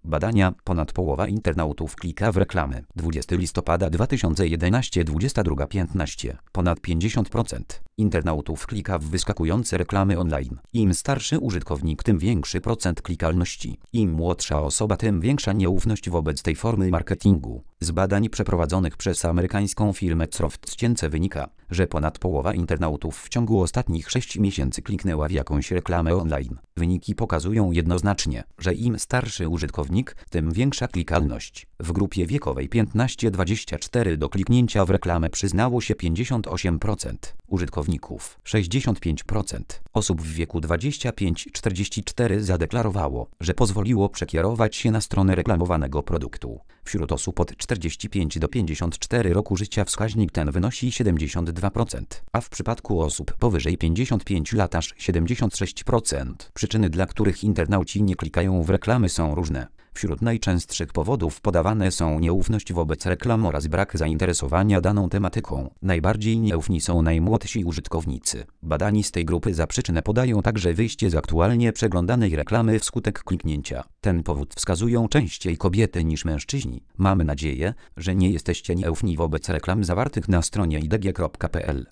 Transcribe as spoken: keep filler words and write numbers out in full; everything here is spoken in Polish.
Badania: ponad połowa internautów klika w reklamy. dwudziestego listopada dwa tysiące jedenastego, dwudziesta druga piętnaście. Ponad pięćdziesiąt procent internautów klika w wyskakujące reklamy online. Im starszy użytkownik, tym większy procent klikalności. Im młodsza osoba, tym większa nieufność wobec tej formy marketingu. Z badań przeprowadzonych przez amerykańską firmę Croftscience wynika, że ponad połowa internautów w ciągu ostatnich sześciu miesięcy kliknęła w jakąś reklamę online. Wyniki pokazują jednoznacznie, że im starszy użytkownik, tym większa klikalność. W grupie wiekowej piętnaście do dwudziestu czterech do kliknięcia w reklamę przyznało się pięćdziesiąt osiem procent użytkowników. sześćdziesiąt pięć procent osób w wieku dwadzieścia pięć do czterdziestu czterech zadeklarowało, że pozwoliło przekierować się na stronę reklamowanego produktu. Wśród osób od czterdziestu pięciu do pięćdziesięciu czterech roku życia wskaźnik ten wynosi siedemdziesiąt dwa procent, a w przypadku osób powyżej pięćdziesięciu pięciu lat aż siedemdziesiąt sześć procent. Przyczyny, dla których internauci nie klikają w reklamy, są różne. Wśród najczęstszych powodów podawane są nieufność wobec reklam oraz brak zainteresowania daną tematyką. Najbardziej nieufni są najmłodsi użytkownicy. Badani z tej grupy za przyczynę podają także wyjście z aktualnie przeglądanej reklamy wskutek kliknięcia. Ten powód wskazują częściej kobiety niż mężczyźni. Mamy nadzieję, że nie jesteście nieufni wobec reklam zawartych na stronie i d g kropka p l.